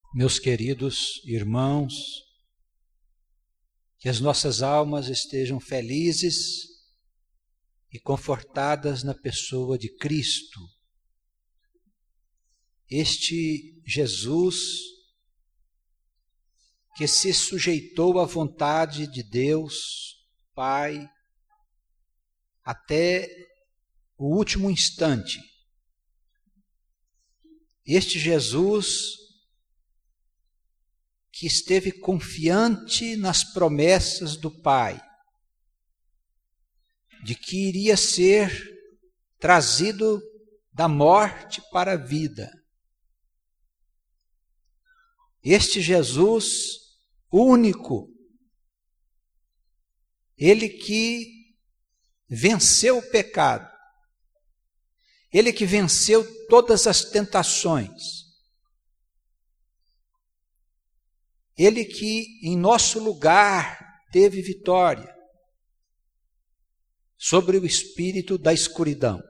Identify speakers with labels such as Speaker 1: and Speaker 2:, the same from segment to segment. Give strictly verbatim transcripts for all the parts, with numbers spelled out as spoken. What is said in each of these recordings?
Speaker 1: Meus queridos irmãos, que as nossas almas estejam felizes e confortadas na pessoa de Cristo. Este Jesus que se sujeitou à vontade de Deus, Pai, até o último instante. Este Jesus que esteve confiante nas promessas do Pai, de que iria ser trazido da morte para a vida. Este Jesus único, ele que venceu o pecado, ele que venceu todas as tentações, ele que em nosso lugar teve vitória sobre o espírito da escuridão.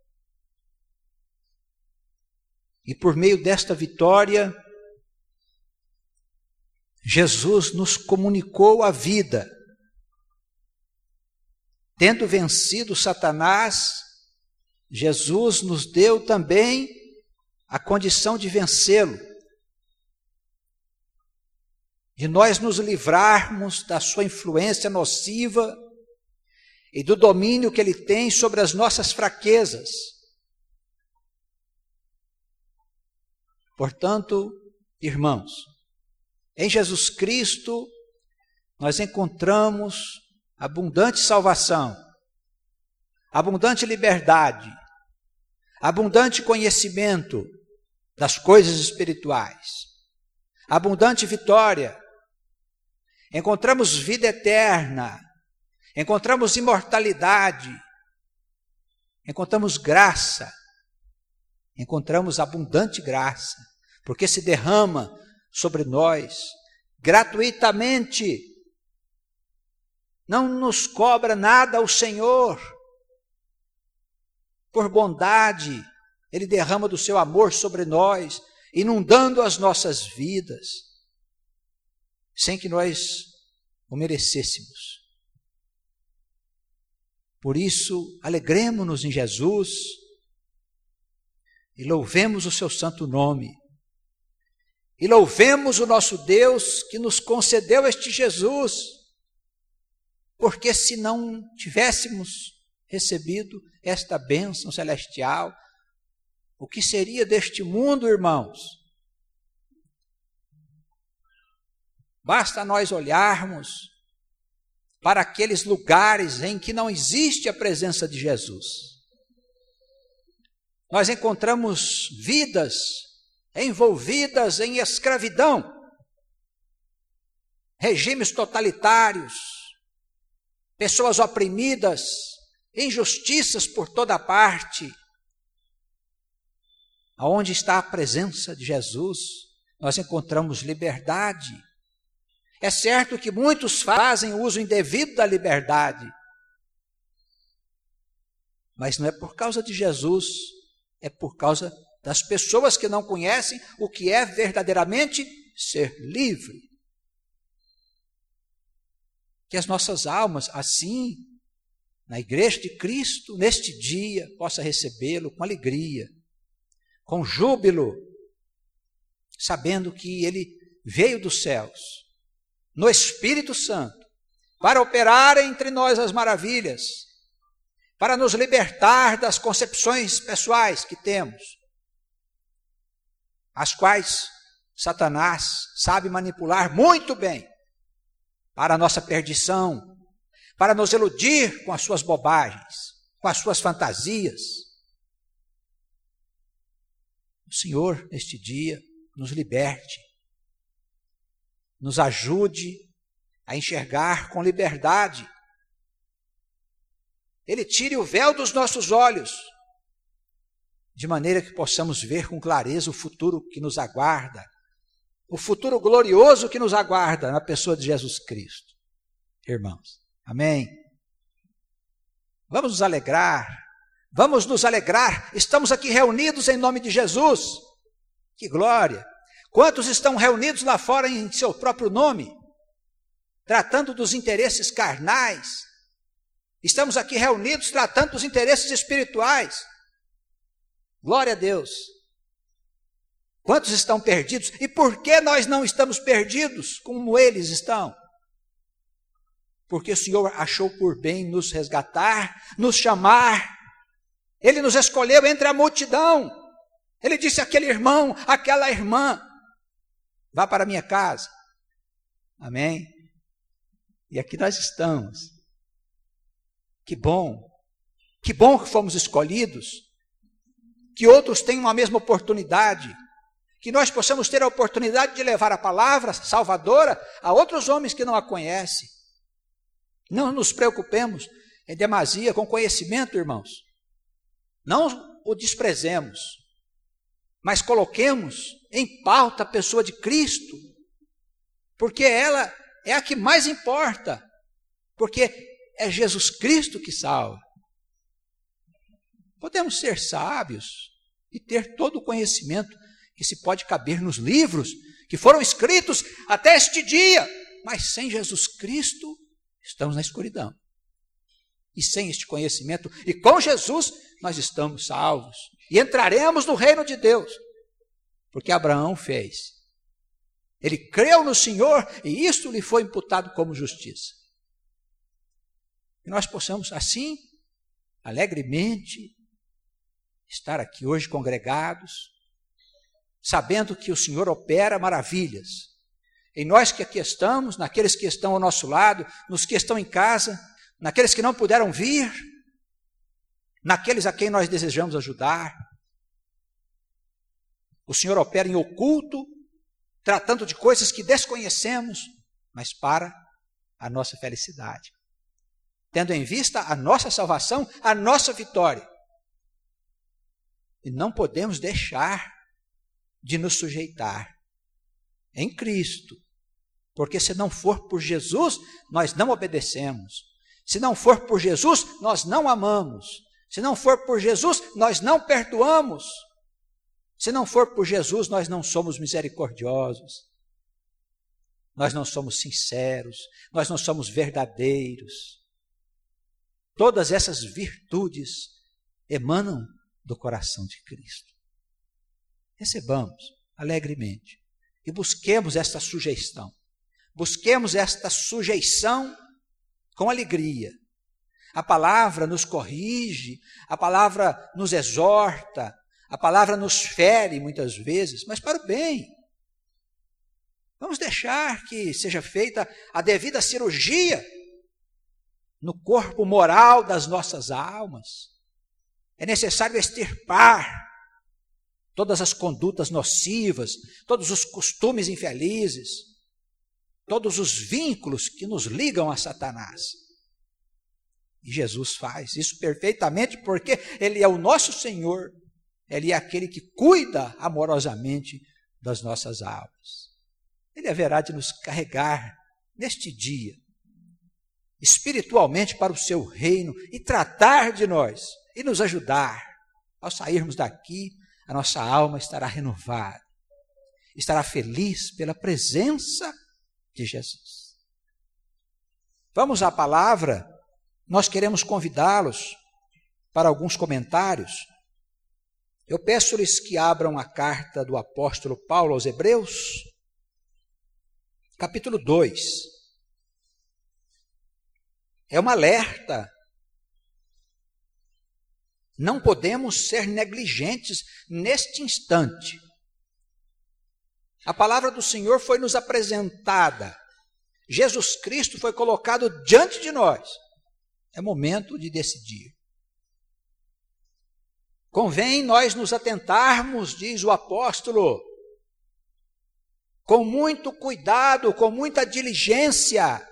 Speaker 1: E por meio desta vitória, Jesus nos comunicou a vida. Tendo vencido Satanás, Jesus nos deu também a condição de vencê-lo, de nós nos livrarmos da sua influência nociva e do domínio que ele tem sobre as nossas fraquezas. Portanto, irmãos, em Jesus Cristo nós encontramos abundante salvação, abundante liberdade, abundante conhecimento das coisas espirituais, abundante vitória. Encontramos vida eterna, encontramos imortalidade, encontramos graça, encontramos abundante graça, porque se derrama sobre nós gratuitamente. Não nos cobra nada o Senhor. Por bondade, Ele derrama do seu amor sobre nós, inundando as nossas vidas, sem que nós o merecêssemos. Por isso, alegremo-nos em Jesus e louvemos o seu santo nome. E louvemos o nosso Deus que nos concedeu este Jesus, porque se não tivéssemos recebido esta bênção celestial, o que seria deste mundo, irmãos? Basta nós olharmos para aqueles lugares em que não existe a presença de Jesus. Nós encontramos vidas envolvidas em escravidão, regimes totalitários, pessoas oprimidas, injustiças por toda parte. Aonde está a presença de Jesus, nós encontramos liberdade. É certo que muitos fazem uso indevido da liberdade, mas não é por causa de Jesus, é por causa das pessoas que não conhecem o que é verdadeiramente ser livre. Que as nossas almas, assim, na igreja de Cristo, neste dia, possa recebê-lo com alegria, com júbilo, sabendo que ele veio dos céus, no Espírito Santo, para operar entre nós as maravilhas, para nos libertar das concepções pessoais que temos, as quais Satanás sabe manipular muito bem para a nossa perdição, para nos iludir com as suas bobagens, com as suas fantasias. O Senhor, neste dia, nos liberte, nos ajude a enxergar com liberdade. Ele tire o véu dos nossos olhos, de maneira que possamos ver com clareza o futuro que nos aguarda, o futuro glorioso que nos aguarda na pessoa de Jesus Cristo. Irmãos, amém? Vamos nos alegrar, vamos nos alegrar, estamos aqui reunidos em nome de Jesus. Que glória! Quantos estão reunidos lá fora em seu próprio nome, tratando dos interesses carnais? Estamos aqui reunidos tratando dos interesses espirituais. Glória a Deus. Quantos estão perdidos? E por que nós não estamos perdidos como eles estão? Porque o Senhor achou por bem nos resgatar, nos chamar. Ele nos escolheu entre a multidão. Ele disse àquele irmão, àquela irmã, vá para a minha casa. Amém? E aqui nós estamos. Que bom. Que bom que fomos escolhidos. Que outros tenham a mesma oportunidade. Que nós possamos ter a oportunidade de levar a palavra salvadora a outros homens que não a conhecem. Não nos preocupemos em demasia com conhecimento, irmãos. Não o desprezemos, mas coloquemos em pauta a pessoa de Cristo, porque ela é a que mais importa, porque é Jesus Cristo que salva. Podemos ser sábios e ter todo o conhecimento que se pode caber nos livros que foram escritos até este dia, mas sem Jesus Cristo estamos na escuridão. E sem este conhecimento, e com Jesus, nós estamos salvos. E entraremos no reino de Deus. Porque Abraão fez. Ele creu no Senhor e isto lhe foi imputado como justiça. E nós possamos assim, alegremente, estar aqui hoje congregados, sabendo que o Senhor opera maravilhas. Em nós que aqui estamos, naqueles que estão ao nosso lado, nos que estão em casa, naqueles que não puderam vir, naqueles a quem nós desejamos ajudar. O Senhor opera em oculto, tratando de coisas que desconhecemos, mas para a nossa felicidade. Tendo em vista a nossa salvação, a nossa vitória. E não podemos deixar de nos sujeitar em Cristo. Porque se não for por Jesus, nós não obedecemos. Se não for por Jesus, nós não amamos. Se não for por Jesus, nós não perdoamos. Se não for por Jesus, nós não somos misericordiosos. Nós não somos sinceros. Nós não somos verdadeiros. Todas essas virtudes emanam do coração de Cristo. Recebamos alegremente e busquemos esta sujeição. Busquemos esta sujeição com alegria. A palavra nos corrige, a palavra nos exorta, a palavra nos fere muitas vezes, mas para o bem. Vamos deixar que seja feita a devida cirurgia no corpo moral das nossas almas. É necessário extirpar todas as condutas nocivas, todos os costumes infelizes, todos os vínculos que nos ligam a Satanás. E Jesus faz isso perfeitamente porque Ele é o nosso Senhor, Ele é aquele que cuida amorosamente das nossas almas. Ele haverá de nos carregar neste dia, espiritualmente para o seu reino e tratar de nós e nos ajudar. Ao sairmos daqui, a nossa alma estará renovada, estará feliz pela presença de Jesus. Vamos à palavra. Nós queremos convidá-los para alguns comentários. Eu peço-lhes que abram a carta do apóstolo Paulo aos Hebreus, capítulo dois. É um alerta. Não podemos ser negligentes neste instante. A palavra do Senhor foi nos apresentada. Jesus Cristo foi colocado diante de nós. É momento de decidir. Convém nós nos atentarmos, diz o apóstolo, com muito cuidado, com muita diligência,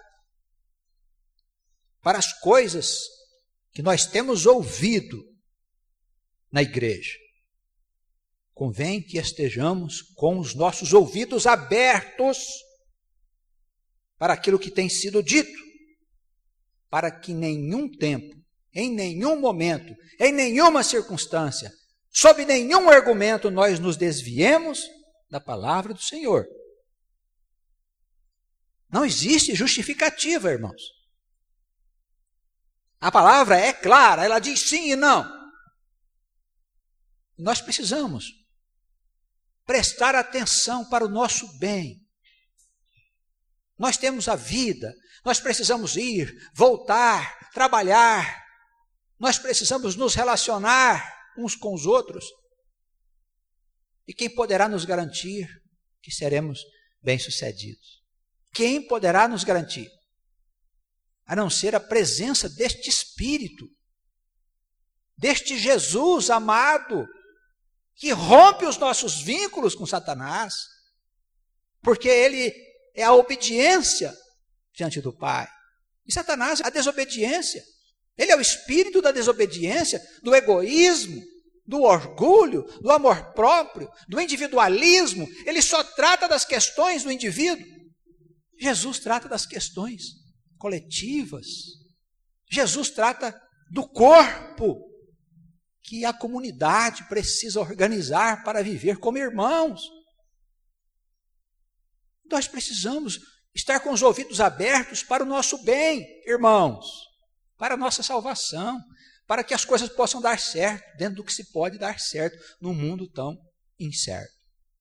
Speaker 1: para as coisas que nós temos ouvido na igreja. Convém que estejamos com os nossos ouvidos abertos para aquilo que tem sido dito, para que nenhum tempo, em nenhum momento, em nenhuma circunstância, sob nenhum argumento nós nos desviemos da palavra do Senhor. Não existe justificativa, irmãos. A palavra é clara, ela diz sim e não. Nós precisamos prestar atenção para o nosso bem. Nós temos a vida, nós precisamos ir, voltar, trabalhar, nós precisamos nos relacionar uns com os outros. E quem poderá nos garantir que seremos bem-sucedidos? Quem poderá nos garantir? A não ser a presença deste Espírito, deste Jesus amado, que rompe os nossos vínculos com Satanás, porque ele é a obediência diante do Pai. E Satanás é a desobediência. Ele é o espírito da desobediência, do egoísmo, do orgulho, do amor próprio, do individualismo. Ele só trata das questões do indivíduo. Jesus trata das questões coletivas. Jesus trata do corpo que a comunidade precisa organizar para viver como irmãos. Nós precisamos estar com os ouvidos abertos para o nosso bem, irmãos, para a nossa salvação, para que as coisas possam dar certo, dentro do que se pode dar certo num mundo tão incerto.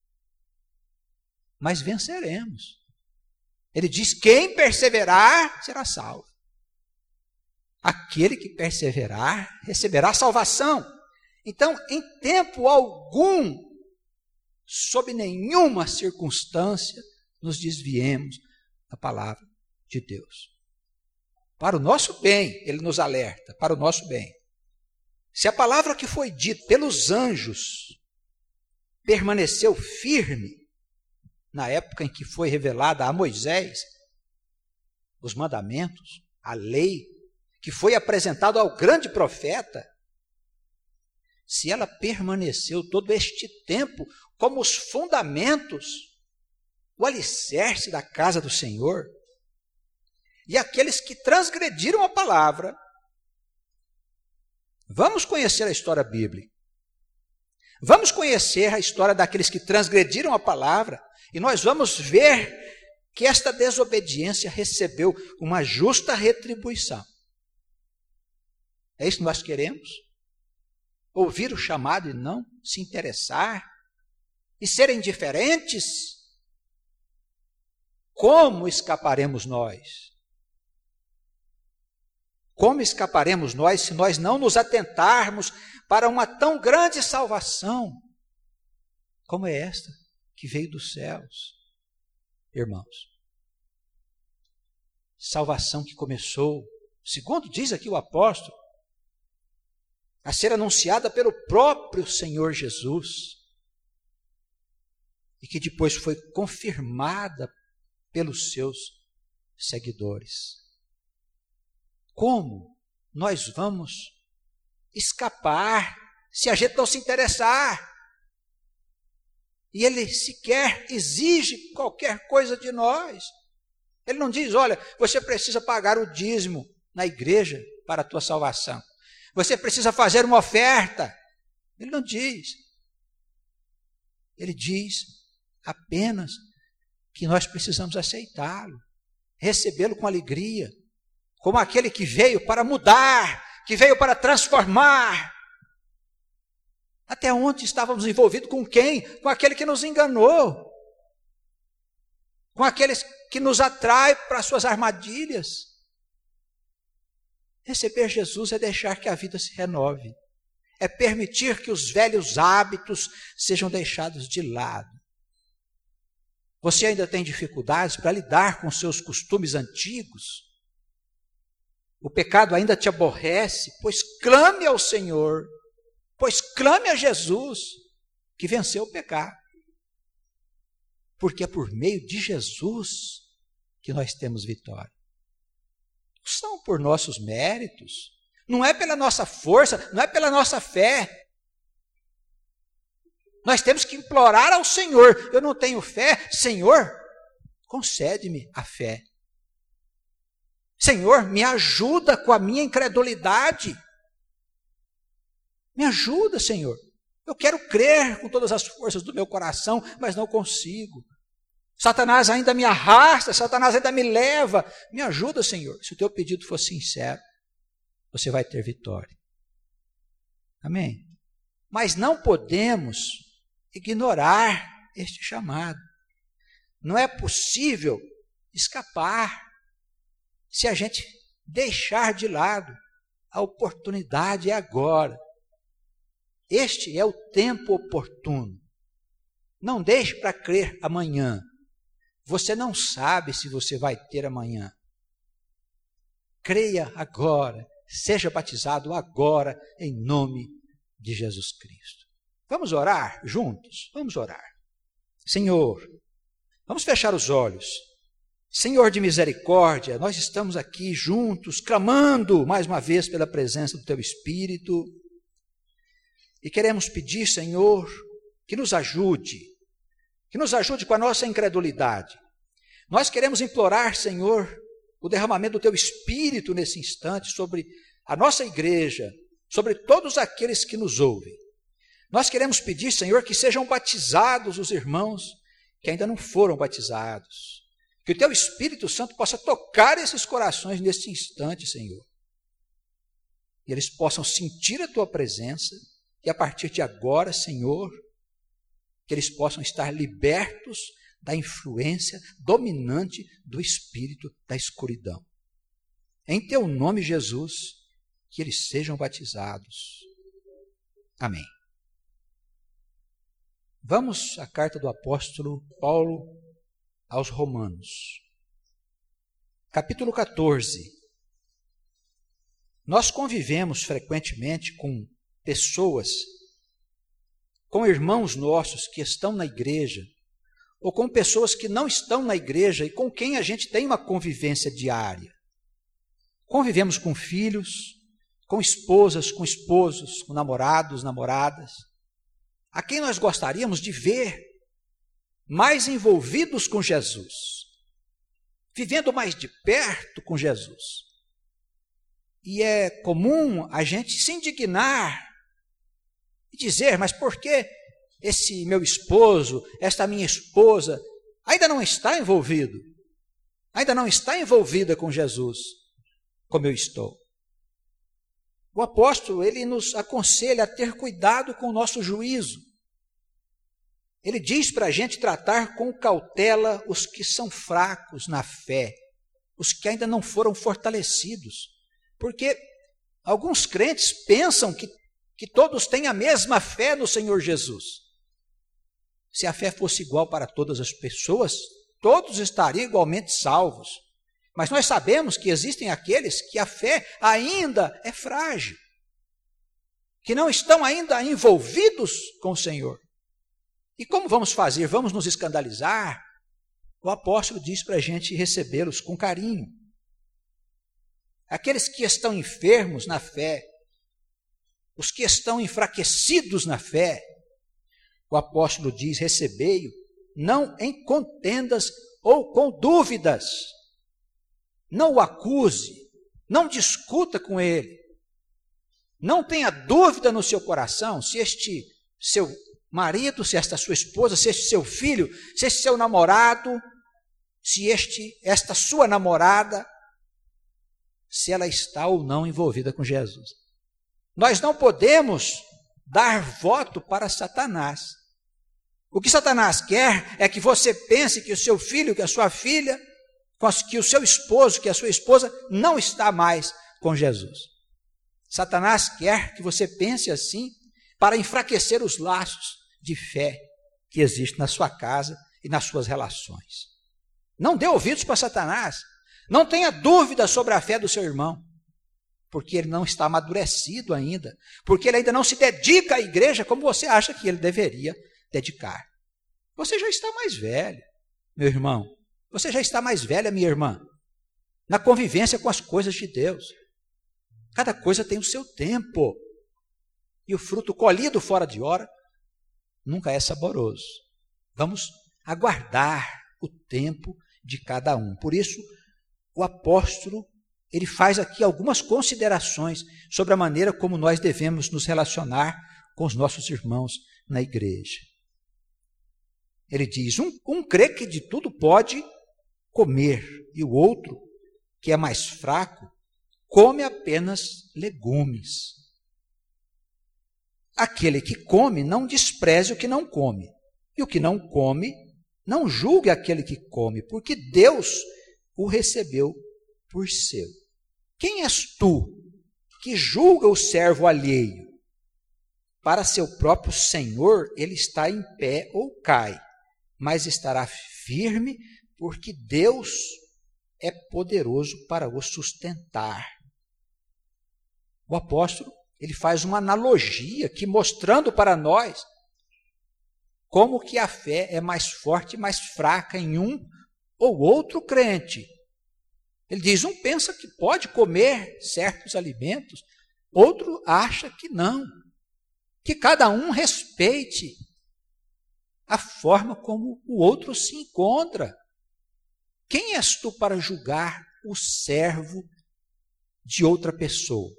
Speaker 1: Mas venceremos. Ele diz: quem perseverar será salvo. Aquele que perseverar receberá salvação. Então, em tempo algum, sob nenhuma circunstância, nos desviemos da palavra de Deus. Para o nosso bem, ele nos alerta, para o nosso bem. Se a palavra que foi dita pelos anjos permaneceu firme na época em que foi revelada a Moisés os mandamentos, a lei, que foi apresentado ao grande profeta, se ela permaneceu todo este tempo como os fundamentos, o alicerce da casa do Senhor, e aqueles que transgrediram a palavra, vamos conhecer a história bíblica, vamos conhecer a história daqueles que transgrediram a palavra, e nós vamos ver que esta desobediência recebeu uma justa retribuição. É isso que nós queremos? Ouvir o chamado e não se interessar? E ser indiferentes? Como escaparemos nós? Como escaparemos nós se nós não nos atentarmos para uma tão grande salvação como é esta que veio dos céus? Irmãos, salvação que começou, segundo diz aqui o apóstolo, a ser anunciada pelo próprio Senhor Jesus e que depois foi confirmada pelos seus seguidores. Como nós vamos escapar se a gente não se interessar? E ele sequer exige qualquer coisa de nós. Ele não diz: olha, você precisa pagar o dízimo na igreja para a tua salvação. Você precisa fazer uma oferta. Ele não diz. Ele diz apenas que nós precisamos aceitá-lo, recebê-lo com alegria, como aquele que veio para mudar, que veio para transformar. Até onde estávamos envolvidos com quem? Com aquele que nos enganou, com aqueles que nos atrai para as suas armadilhas. Receber Jesus é deixar que a vida se renove, é permitir que os velhos hábitos sejam deixados de lado. Você ainda tem dificuldades para lidar com seus costumes antigos? O pecado ainda te aborrece? Pois clame ao Senhor, pois clame a Jesus, que venceu o pecado. Porque é por meio de Jesus que nós temos vitória. Não são por nossos méritos, não é pela nossa força, não é pela nossa fé. Nós temos que implorar ao Senhor. Eu não tenho fé, Senhor, concede-me a fé. Senhor, me ajuda com a minha incredulidade. Me ajuda, Senhor. Eu quero crer com todas as forças do meu coração, mas não consigo. Satanás ainda me arrasta, Satanás ainda me leva. Me ajuda, Senhor. Se o teu pedido for sincero, você vai ter vitória. Amém? Mas não podemos ignorar este chamado. Não é possível escapar se a gente deixar de lado. A oportunidade é agora. Este é o tempo oportuno. Não deixe para crer amanhã. Você não sabe se você vai ter amanhã. Creia agora. Seja batizado agora em nome de Jesus Cristo. Vamos orar juntos? Vamos orar. Senhor, vamos fechar os olhos. Senhor de misericórdia, nós estamos aqui juntos, clamando mais uma vez pela presença do Teu Espírito. E queremos pedir, Senhor, que nos ajude, que nos ajude com a nossa incredulidade. Nós queremos implorar, Senhor, o derramamento do Teu Espírito nesse instante sobre a nossa igreja, sobre todos aqueles que nos ouvem. Nós queremos pedir, Senhor, que sejam batizados os irmãos que ainda não foram batizados. Que o Teu Espírito Santo possa tocar esses corações nesse instante, Senhor. E eles possam sentir a Tua presença e a partir de agora, Senhor, que eles possam estar libertos da influência dominante do espírito da escuridão. Em Teu nome, Jesus, que eles sejam batizados. Amém. Vamos à carta do apóstolo Paulo aos Romanos. Capítulo quatorze. Nós convivemos frequentemente com pessoas, com irmãos nossos que estão na igreja, ou com pessoas que não estão na igreja e com quem a gente tem uma convivência diária. Convivemos com filhos, com esposas, com esposos, com namorados, namoradas, a quem nós gostaríamos de ver mais envolvidos com Jesus, vivendo mais de perto com Jesus. E é comum a gente se indignar e dizer, mas por que esse meu esposo, esta minha esposa, ainda não está envolvido, ainda não está envolvida com Jesus, como eu estou? O apóstolo, ele nos aconselha a ter cuidado com o nosso juízo. Ele diz para a gente tratar com cautela os que são fracos na fé, os que ainda não foram fortalecidos, porque alguns crentes pensam que, que todos têm a mesma fé no Senhor Jesus. Se a fé fosse igual para todas as pessoas, todos estariam igualmente salvos. Mas nós sabemos que existem aqueles que a fé ainda é frágil, que não estão ainda envolvidos com o Senhor. E como vamos fazer? Vamos nos escandalizar? O apóstolo diz para a gente recebê-los com carinho. Aqueles que estão enfermos na fé, os que estão enfraquecidos na fé, o apóstolo diz, recebei-o, não em contendas ou com dúvidas. Não o acuse, não discuta com ele. Não tenha dúvida no seu coração se este seu marido, se esta sua esposa, se este seu filho, se este seu namorado, se este, esta sua namorada, se ela está ou não envolvida com Jesus. Nós não podemos dar voto para Satanás. O que Satanás quer é que você pense que o seu filho, que a sua filha, que o seu esposo, que a sua esposa não está mais com Jesus. Satanás quer que você pense assim para enfraquecer os laços de fé que existem na sua casa e nas suas relações. Não dê ouvidos para Satanás. Não tenha dúvida sobre a fé do seu irmão, porque ele não está amadurecido ainda, porque ele ainda não se dedica à igreja como você acha que ele deveria dedicar. Você já está mais velho, meu irmão. Você já está mais velha, minha irmã, na convivência com as coisas de Deus. Cada coisa tem o seu tempo. E o fruto colhido fora de hora nunca é saboroso. Vamos aguardar o tempo de cada um. Por isso, o apóstolo, ele faz aqui algumas considerações sobre a maneira como nós devemos nos relacionar com os nossos irmãos na igreja. Ele diz, um, um crê que de tudo pode comer, e o outro, que é mais fraco, come apenas legumes. Aquele que come, não despreze o que não come, e o que não come, não julgue aquele que come, porque Deus o recebeu por seu. Quem és tu que julga o servo alheio? Para seu próprio Senhor, ele está em pé ou cai, mas estará firme, porque Deus é poderoso para o sustentar. O apóstolo, ele faz uma analogia aqui, mostrando para nós como que a fé é mais forte e mais fraca em um ou outro crente. Ele diz, um pensa que pode comer certos alimentos, outro acha que não. Que cada um respeite a forma como o outro se encontra. Quem és tu para julgar o servo de outra pessoa?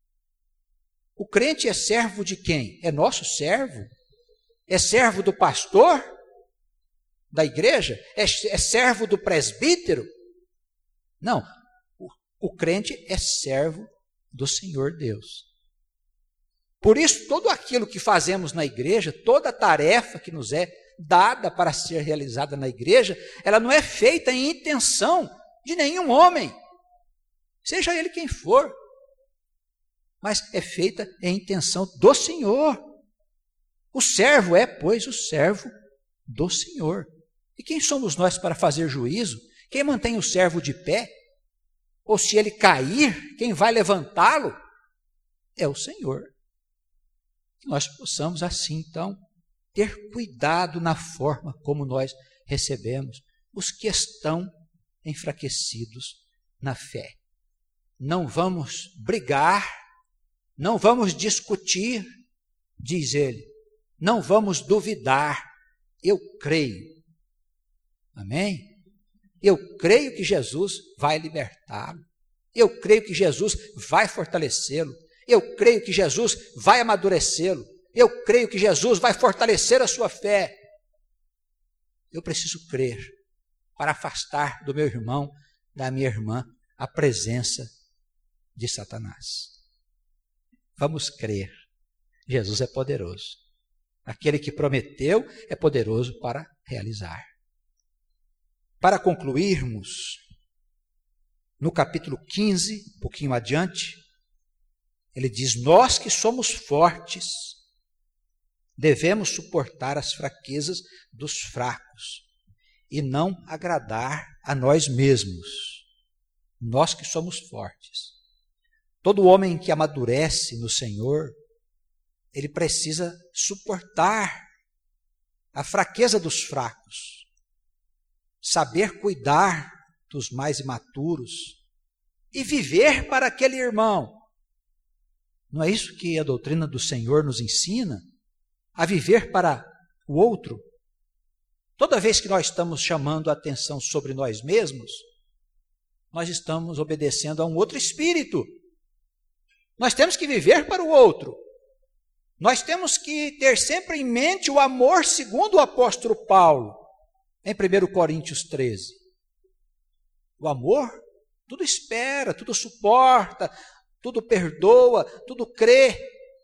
Speaker 1: O crente é servo de quem? É nosso servo? É servo do pastor da igreja? É, é servo do presbítero? Não, o, o crente é servo do Senhor Deus. Por isso, tudo aquilo que fazemos na igreja, toda a tarefa que nos é dada para ser realizada na igreja, ela não é feita em intenção de nenhum homem, seja ele quem for, mas é feita em intenção do Senhor. O servo é, pois, o servo do Senhor. E quem somos nós para fazer juízo? Quem mantém o servo de pé? Ou se ele cair, quem vai levantá-lo? É o Senhor. Que nós possamos assim, então, ter cuidado na forma como nós recebemos os que estão enfraquecidos na fé. Não vamos brigar, não vamos discutir, diz ele, não vamos duvidar, eu creio. Amém? Eu creio que Jesus vai libertá-lo, eu creio que Jesus vai fortalecê-lo, eu creio que Jesus vai amadurecê-lo, eu creio que Jesus vai fortalecer a sua fé. Eu preciso crer para afastar do meu irmão, da minha irmã, a presença de Satanás. Vamos crer. Jesus é poderoso. Aquele que prometeu é poderoso para realizar. Para concluirmos, no capítulo quinze, um pouquinho adiante, ele diz, nós que somos fortes, devemos suportar as fraquezas dos fracos e não agradar a nós mesmos, nós que somos fortes. Todo homem que amadurece no Senhor, ele precisa suportar a fraqueza dos fracos, saber cuidar dos mais imaturos e viver para aquele irmão. Não é isso que a doutrina do Senhor nos ensina? A viver para o outro? Toda vez que nós estamos chamando a atenção sobre nós mesmos, nós estamos obedecendo a um outro espírito. Nós temos que viver para o outro. Nós temos que ter sempre em mente o amor segundo o apóstolo Paulo, em primeira Coríntios treze. O amor, tudo espera, tudo suporta, tudo perdoa, tudo crê.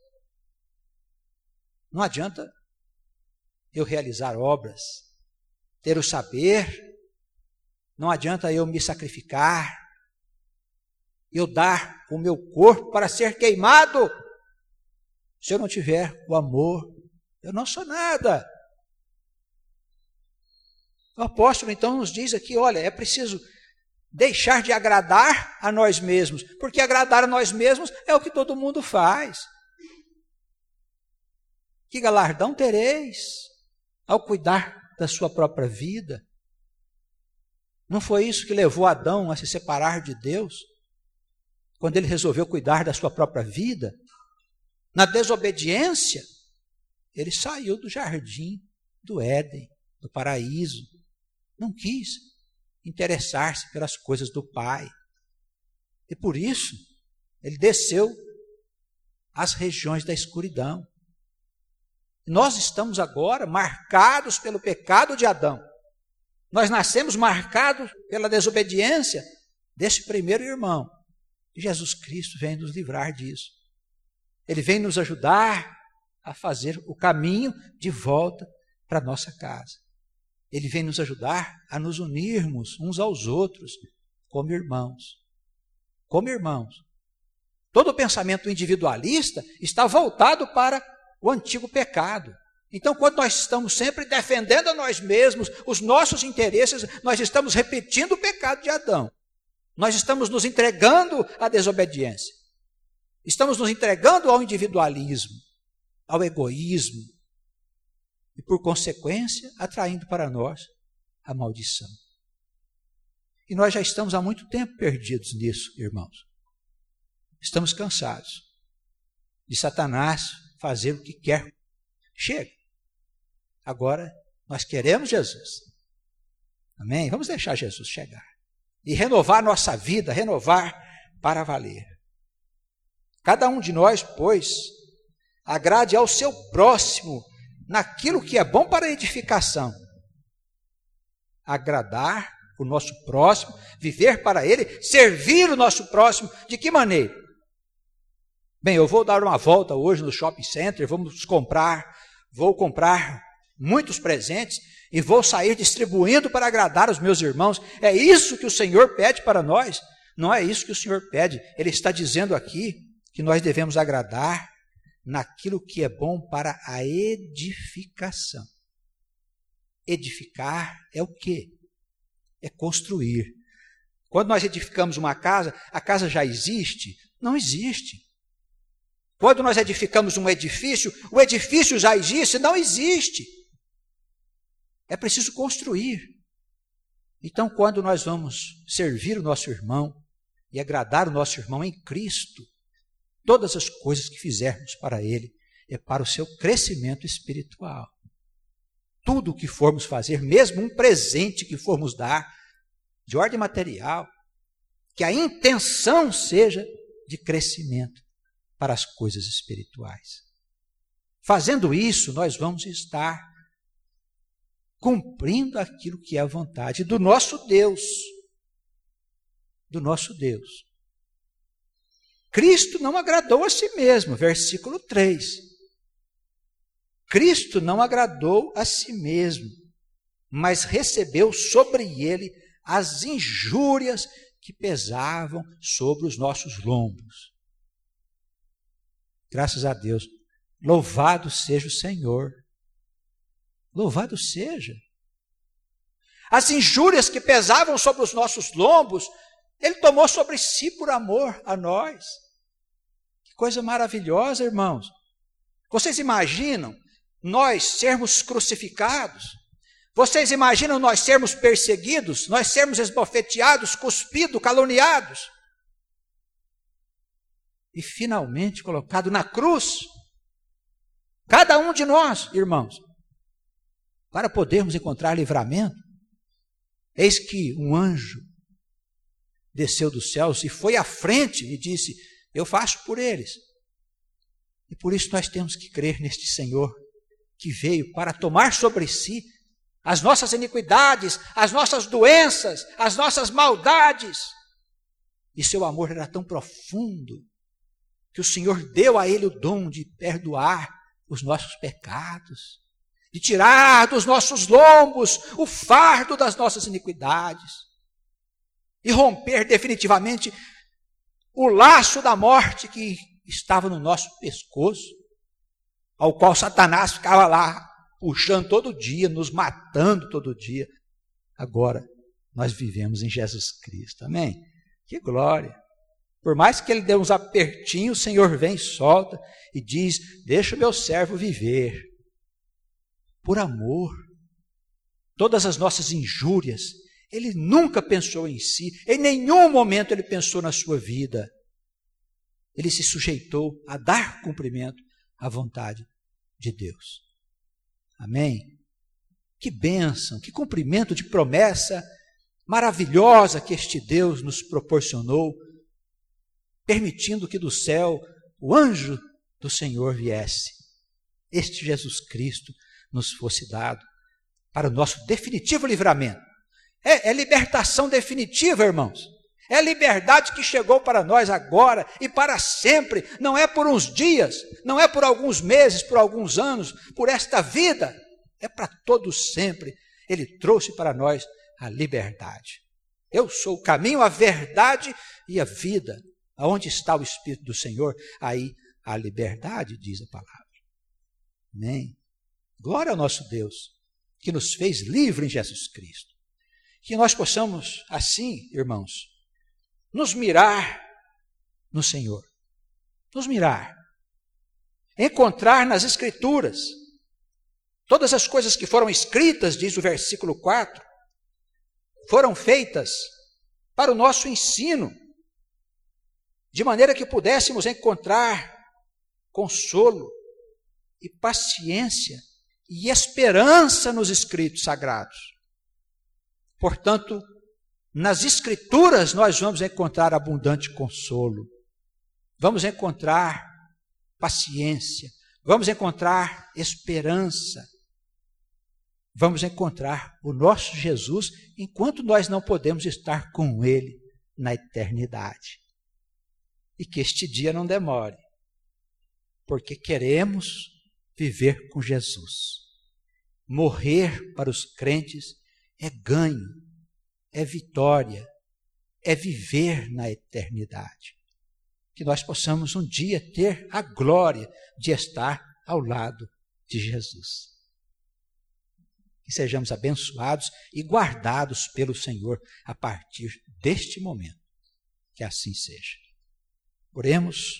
Speaker 1: Não adianta eu realizar obras, ter o saber, não adianta eu me sacrificar, eu dar o meu corpo para ser queimado. Se eu não tiver o amor, eu não sou nada. O apóstolo então nos diz aqui, olha, é preciso deixar de agradar a nós mesmos, porque agradar a nós mesmos é o que todo mundo faz. Que galardão tereis ao cuidar da sua própria vida? Não foi isso que levou Adão a se separar de Deus? Quando ele resolveu cuidar da sua própria vida? Na desobediência, ele saiu do jardim do Éden, do paraíso. Não quis interessar-se pelas coisas do Pai. E por isso, ele desceu às regiões da escuridão. Nós estamos agora marcados pelo pecado de Adão. Nós nascemos marcados pela desobediência desse primeiro irmão. E Jesus Cristo vem nos livrar disso. Ele vem nos ajudar a fazer o caminho de volta para a nossa casa. Ele vem nos ajudar a nos unirmos uns aos outros como irmãos. Como irmãos. Todo o pensamento individualista está voltado para o antigo pecado. Então, quando nós estamos sempre defendendo a nós mesmos, os nossos interesses, nós estamos repetindo o pecado de Adão. Nós estamos nos entregando à desobediência. Estamos nos entregando ao individualismo, ao egoísmo. E, por consequência, atraindo para nós a maldição. E nós já estamos há muito tempo perdidos nisso, irmãos. Estamos cansados de Satanás fazer o que quer. Chega. Agora, nós queremos Jesus. Amém? Vamos deixar Jesus chegar. E renovar nossa vida, renovar para valer. Cada um de nós, pois, agrade ao seu próximo naquilo que é bom para a edificação. Agradar o nosso próximo, viver para ele, servir o nosso próximo. De que maneira? Bem, eu vou dar uma volta hoje no shopping center, vamos comprar, vou comprar muitos presentes e vou sair distribuindo para agradar os meus irmãos. É isso que o Senhor pede para nós? Não é isso que o Senhor pede. Ele está dizendo aqui que nós devemos agradar naquilo que é bom para a edificação. Edificar é o quê? É construir. Quando nós edificamos uma casa, a casa já existe? Não existe. Quando nós edificamos um edifício, o edifício já existe? Não existe. É preciso construir. Então, quando nós vamos servir o nosso irmão e agradar o nosso irmão em Cristo, todas as coisas que fizermos para ele é para o seu crescimento espiritual. Tudo o que formos fazer, mesmo um presente que formos dar, de ordem material, que a intenção seja de crescimento para as coisas espirituais. Fazendo isso, nós vamos estar cumprindo aquilo que é a vontade do nosso Deus. Do nosso Deus. Cristo não agradou a si mesmo, versículo três. Cristo não agradou a si mesmo, mas recebeu sobre ele as injúrias que pesavam sobre os nossos lombos. Graças a Deus. Louvado seja o Senhor. Louvado seja. As injúrias que pesavam sobre os nossos lombos, ele tomou sobre si por amor a nós. Que coisa maravilhosa, irmãos. Vocês imaginam nós sermos crucificados? Vocês imaginam nós sermos perseguidos? Nós sermos esbofeteados, cuspidos, caluniados? E finalmente colocado na cruz, cada um de nós, irmãos, para podermos encontrar livramento. Eis que um anjo desceu dos céus e foi à frente e disse: eu faço por eles. E por isso nós temos que crer neste Senhor que veio para tomar sobre si as nossas iniquidades, as nossas doenças, as nossas maldades. E seu amor era tão profundo que o Senhor deu a ele o dom de perdoar os nossos pecados, de tirar dos nossos lombos o fardo das nossas iniquidades e romper definitivamente o laço da morte que estava no nosso pescoço, ao qual Satanás ficava lá puxando todo dia, nos matando todo dia. Agora nós vivemos em Jesus Cristo, amém? Que glória! Por mais que ele dê uns apertinhos, o Senhor vem e solta e diz: deixa o meu servo viver. Por amor. Todas as nossas injúrias, ele nunca pensou em si, em nenhum momento ele pensou na sua vida. Ele se sujeitou a dar cumprimento à vontade de Deus. Amém? Que bênção, que cumprimento de promessa maravilhosa que este Deus nos proporcionou, permitindo que do céu o anjo do Senhor viesse este Jesus Cristo nos fosse dado para o nosso definitivo livramento. É, é libertação definitiva, irmãos. É a liberdade que chegou para nós agora e para sempre. Não é por uns dias, não é por alguns meses, por alguns anos, por esta vida. É para todos sempre. Ele trouxe para nós a liberdade. Eu sou o caminho, a verdade e a vida. Aonde está o Espírito do Senhor, aí a liberdade, diz a palavra. Amém. Glória ao nosso Deus, que nos fez livre em Jesus Cristo. Que nós possamos, assim, irmãos, nos mirar no Senhor. Nos mirar. Encontrar nas Escrituras todas as coisas que foram escritas, diz o versículo quatro, foram feitas para o nosso ensino, de maneira que pudéssemos encontrar consolo e paciência e esperança nos escritos sagrados. Portanto, nas Escrituras nós vamos encontrar abundante consolo, vamos encontrar paciência, vamos encontrar esperança, vamos encontrar o nosso Jesus enquanto nós não podemos estar com Ele na eternidade. E que este dia não demore, porque queremos viver com Jesus. Morrer para os crentes é ganho, é vitória, é viver na eternidade. Que nós possamos um dia ter a glória de estar ao lado de Jesus. Que sejamos abençoados e guardados pelo Senhor a partir deste momento. Que assim seja. Oremos.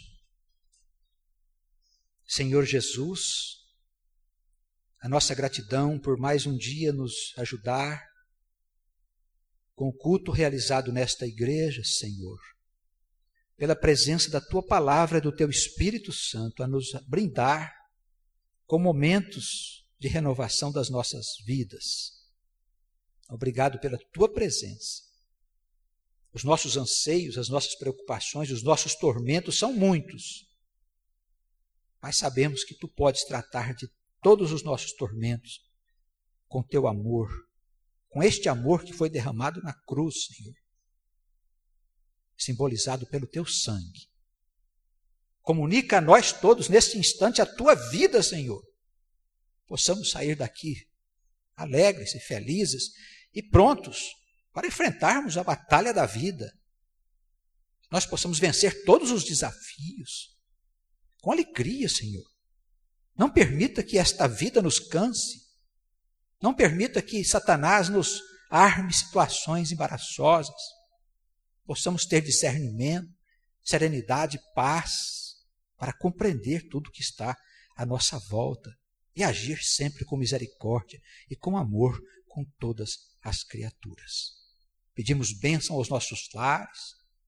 Speaker 1: Senhor Jesus, a nossa gratidão por mais um dia nos ajudar com o culto realizado nesta igreja, Senhor, pela presença da Tua palavra e do Teu Espírito Santo a nos brindar com momentos de renovação das nossas vidas. Obrigado pela Tua presença. Os nossos anseios, as nossas preocupações, os nossos tormentos são muitos, mas sabemos que Tu podes tratar de todos os nossos tormentos com Teu amor, com este amor que foi derramado na cruz, Senhor, simbolizado pelo Teu sangue. Comunica a nós todos, neste instante, a Tua vida, Senhor. Possamos sair daqui alegres e felizes e prontos para enfrentarmos a batalha da vida. Nós possamos vencer todos os desafios com alegria, Senhor. Não permita que esta vida nos canse. Não permita que Satanás nos arme situações embaraçosas. Possamos ter discernimento, serenidade, paz, para compreender tudo que está à nossa volta e agir sempre com misericórdia e com amor com todas as criaturas. Pedimos bênção aos nossos lares,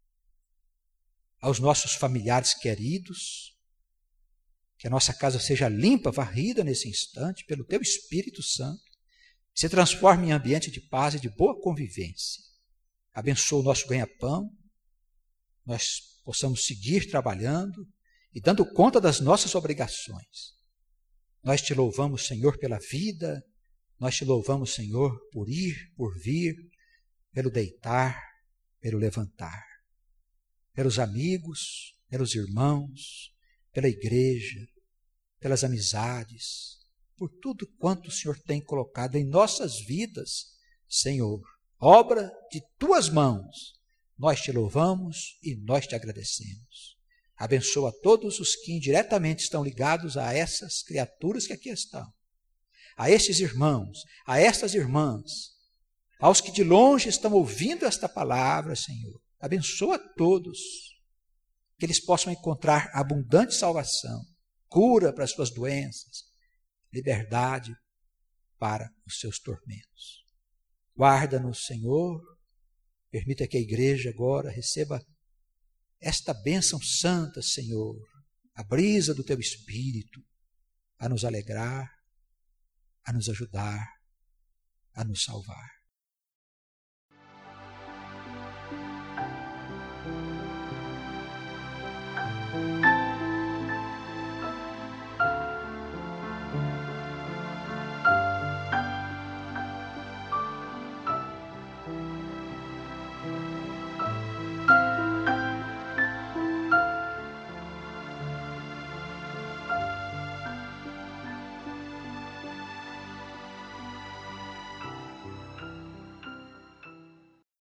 Speaker 1: aos nossos familiares queridos, que a nossa casa seja limpa, varrida nesse instante pelo Teu Espírito Santo, se transforme em ambiente de paz e de boa convivência. Abençoa o nosso ganha-pão, nós possamos seguir trabalhando e dando conta das nossas obrigações. Nós Te louvamos, Senhor, pela vida, nós Te louvamos, Senhor, por ir, por vir, pelo deitar, pelo levantar, pelos amigos, pelos irmãos, pela igreja, pelas amizades, por tudo quanto o Senhor tem colocado em nossas vidas, Senhor, obra de Tuas mãos. Nós Te louvamos e nós Te agradecemos. Abençoa todos os que indiretamente estão ligados a essas criaturas que aqui estão, a estes irmãos, a estas irmãs, aos que de longe estão ouvindo esta palavra, Senhor. Abençoa todos, que eles possam encontrar abundante salvação, cura para as suas doenças, liberdade para os seus tormentos. Guarda-nos, Senhor, permita que a igreja agora receba esta bênção santa, Senhor, a brisa do Teu Espírito, a nos alegrar, a nos ajudar, a nos salvar.